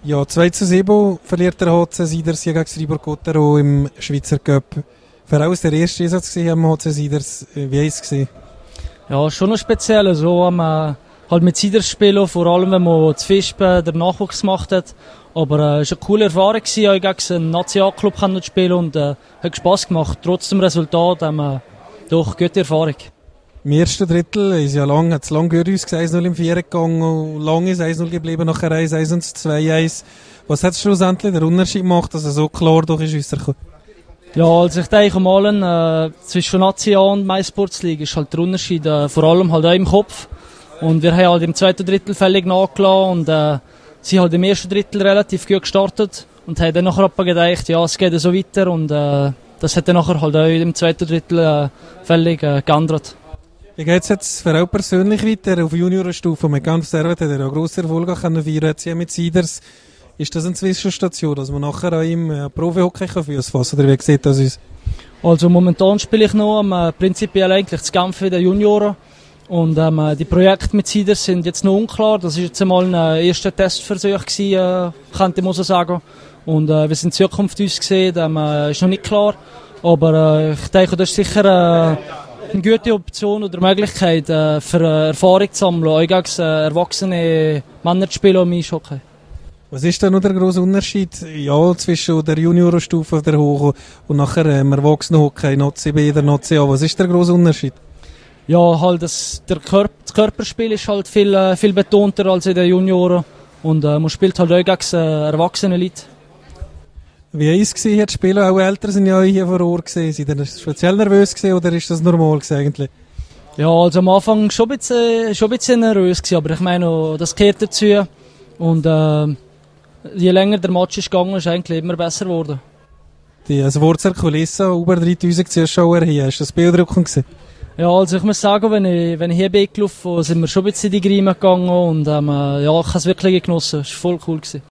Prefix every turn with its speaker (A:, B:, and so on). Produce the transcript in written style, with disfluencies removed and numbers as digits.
A: Ja, 2:7 verliert der HC Siders gegen Fribourg-Gotteron im Schweizer Cup. Für uns der erste Einsatz am HC Siders. Wie war es?
B: Ja, schon noch speziell. So haben wir halt mit Siders spielen, vor allem wenn man zu Fispen den Nachwuchs gemacht hat. Aber es war eine coole Erfahrung, auch gegen einen Nationalclub zu spielen und hat Spass gemacht. Trotz dem Resultat haben wir doch gute Erfahrung.
A: Im ersten Drittel hat es lang gut ausgesehen, 1-0 im Vierer gegangen, und lang ist 1-0 geblieben, nachher 1-1 und 2-1. Was hat schlussendlich den Unterschied gemacht, dass er so klar durch die Schüsse kommt?
B: Ja, also ich denke mal, zwischen Nazi und MySports League ist halt der Unterschied, vor allem halt auch im Kopf. Und wir haben halt im zweiten Drittel völlig nachgelassen und sie halt im ersten Drittel relativ gut gestartet und haben dann nachher gedacht, ja, es geht so weiter und das hat dann nachher halt auch im zweiten Drittel völlig geändert.
A: Wie geht es jetzt für auch persönlich weiter auf Juniorenstufe? Man kann observieren, hat er ja grosse Erfolge feiern können mit Siders. Ist das eine Zwischenstation, dass man nachher auch im Profi-Hockey Fuß fassen kann? Oder wie sieht das aus?
B: Also momentan spiele ich noch prinzipiell eigentlich zu Genf in den Junioren. Und die Projekte mit Siders sind jetzt noch unklar. Das war jetzt einmal ein erster Testversuch gewesen, könnte man so sagen. Und wie es in Zukunft aussieht, ist noch nicht klar. Aber ich denke, das ist sicher eine gute Option oder Möglichkeit, für Erfahrung zu sammeln, auch gegen erwachsene Männer zu spielen im Eishockey.
A: Was ist denn noch der grosse Unterschied zwischen der Juniorenstufe der Hoch und nachher im Erwachsenenhockey, Nazi B oder Nazi A? Was ist der grosse Unterschied?
B: Ja, halt das Körperspiel ist halt viel betonter als in den Junioren und man spielt halt auch gegen erwachsene Leute.
A: Wie war es hier zu spielen? Auch Eltern sind ja hier vor Ort gewesen. Sind Sie speziell nervös gewesen, oder ist das normal gewesen eigentlich?
B: Ja, also am Anfang schon ein bisschen nervös gewesen, aber ich meine, das gehört dazu. Und je länger der Match ist gegangen, ist eigentlich immer besser geworden.
A: Das Wort zur Kulisse, über 3000 Zuschauer hier, ist das beeindruckend gewesen?
B: Ja, also ich muss sagen, wenn ich hier bin gelaufen, sind wir schon ein bisschen in die Grime gegangen und ich habe es wirklich genossen. Es war voll cool gewesen.